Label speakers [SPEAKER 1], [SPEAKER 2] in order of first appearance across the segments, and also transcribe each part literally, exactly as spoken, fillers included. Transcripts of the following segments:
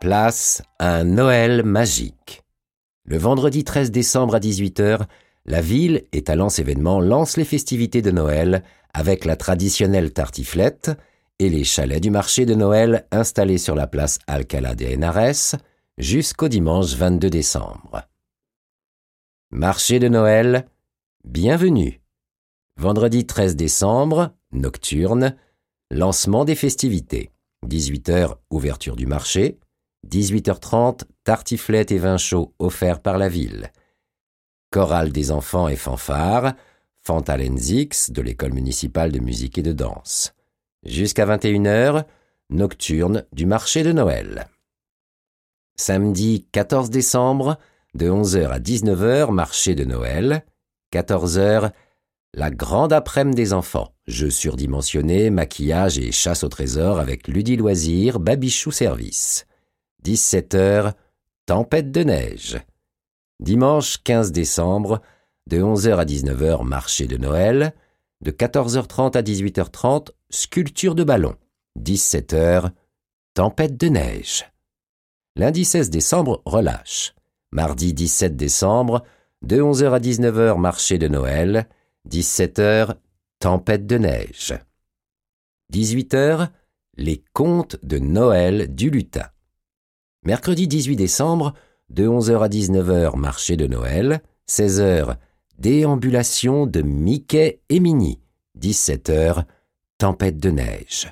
[SPEAKER 1] Place à un Noël magique. Le vendredi treize décembre à dix-huit heures, la ville et Talence Événements lancent les festivités de Noël avec la traditionnelle tartiflette et les chalets du marché de Noël installés sur la place Alcalá de Henares jusqu'au dimanche vingt-deux décembre. Marché de Noël, bienvenue. Vendredi treize décembre, nocturne, lancement des festivités. dix-huit heures, ouverture du marché. dix-huit heures trente, tartiflette et vin chaud offerts par la ville. Chorale des enfants et fanfares, Fantalenzix de l'école municipale de musique et de danse. Jusqu'à vingt et une heures, nocturne du marché de Noël. Samedi quatorze décembre, de onze heures à dix-neuf heures, marché de Noël. quatorze heures, la grande après-midi des enfants. Jeux surdimensionnés, maquillage et chasse au trésor avec Ludi Loisirs, Babichou Service. dix-sept heures, tempête de neige. Dimanche quinze décembre, de onze heures à dix-neuf heures, marché de Noël. De quatorze heures trente à dix-huit heures trente, sculpture de ballon. dix-sept heures, tempête de neige. Lundi seize décembre, relâche. Mardi dix-sept décembre, de onze heures à dix-neuf heures, marché de Noël. dix-sept heures, tempête de neige. dix-huit heures, les contes de Noël du lutin. Mercredi dix-huit décembre, de onze heures à dix-neuf heures, marché de Noël. seize heures, déambulation de Mickey et Minnie. dix-sept heures, tempête de neige.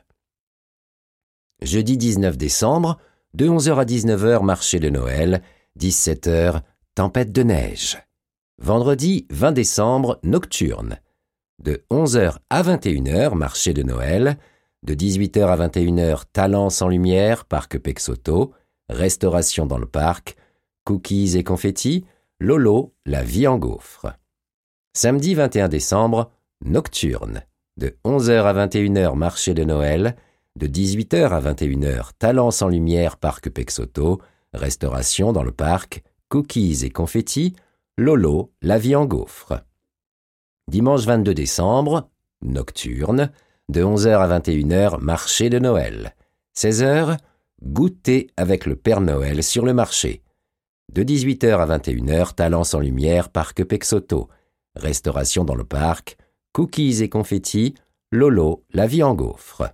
[SPEAKER 1] Jeudi dix-neuf décembre, de onze heures à dix-neuf heures, marché de Noël. dix-sept heures, tempête de neige. Vendredi vingt décembre, nocturne. De onze heures à vingt et une heures, marché de Noël. De dix-huit heures à vingt et une heures, Talence en lumière, parc Pexoto. Restauration dans le parc. Cookies et confettis. Lolo, la vie en gaufre. Samedi vingt et un décembre, nocturne. De onze heures à vingt et une heures, marché de Noël. De dix-huit heures à vingt et une heures, Talence en lumière, parc Pexoto. Restauration dans le parc. Cookies et confettis. Lolo, la vie en gaufre. Dimanche vingt-deux décembre, nocturne. De onze heures à vingt et une heures, marché de Noël. seize heures, goûter avec le Père Noël sur le marché. De dix-huit heures à vingt et une heures, Talence en lumière, parc Pexoto. Restauration dans le parc. Cookies et confettis. Lolo, la vie en gaufre.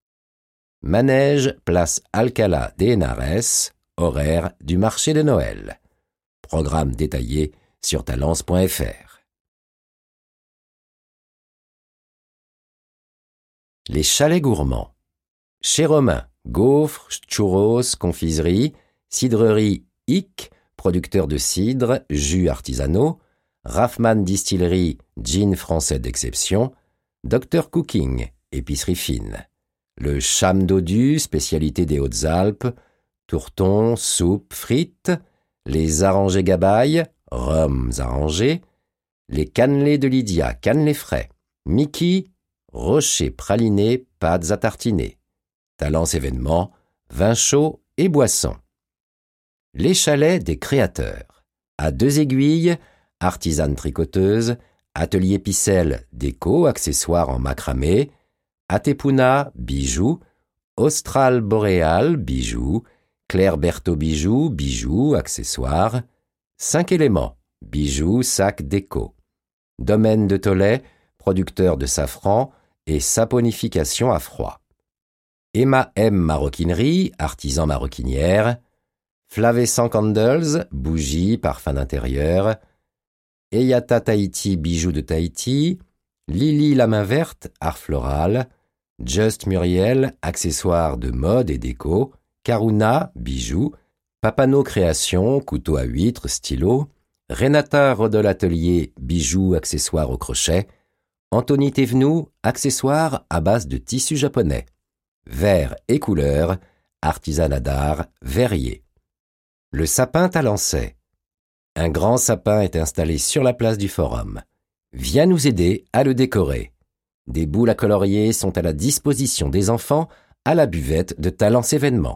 [SPEAKER 1] Manège, place Alcalá de Henares. Horaire du marché de Noël. Programme détaillé sur talence point f r. Les chalets gourmands. Chez Romain, gaufres, churros, confiserie, cidrerie Ic, producteur de cidre, jus artisanaux, Raffman Distillerie, gin français d'exception, docteur Cooking, épicerie fine. Le Cham Dodu, spécialité des Hautes-Alpes, tourtons, soupe, frites, les arrangés Gabaye, rhums arrangés, les cannelés de Lydia, cannelés frais, Mickey, rochers pralinés, pâtes à tartiner, Talence Événements, vin chaud et boissons. Les chalets des créateurs. À Deux Aiguilles, artisane tricoteuse, atelier Picelle, déco, accessoires en macramé, Atepuna, bijoux, Austral Boréal, bijoux, Claire Berthaud bijoux, bijoux, accessoires, Cinq éléments, bijoux, sacs déco. Domaine de Tollet, producteur de safran et saponification à froid. Emma M maroquinerie, artisan maroquinière. Flavescent Candles, bougies, parfum d'intérieur. Eyata Tahiti, bijoux de Tahiti. Lily la main verte, art floral. Just Muriel, accessoires de mode et déco. Karuna, bijoux. Papano Création, couteau à huîtres, stylo. Renata Rodol Atelier, bijoux, accessoires au crochet. Anthony Thévenoud, accessoires à base de tissu japonais. Verres et couleurs, artisanat d'art, verrier. Le sapin talençais. Un grand sapin est installé sur la place du Forum. Viens nous aider à le décorer. Des boules à colorier sont à la disposition des enfants à la buvette de Talence Événements.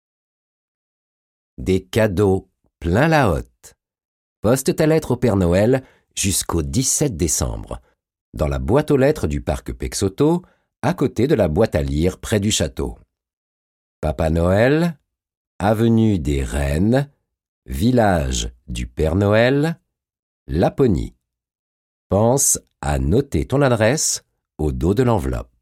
[SPEAKER 1] Des cadeaux plein la hotte. Poste ta lettre au Père Noël jusqu'au dix-sept décembre, dans la boîte aux lettres du parc Pexoto, à côté de la boîte à lire près du château. Papa Noël, avenue des Reines, village du Père Noël, Laponie. Pense à noter ton adresse au dos de l'enveloppe.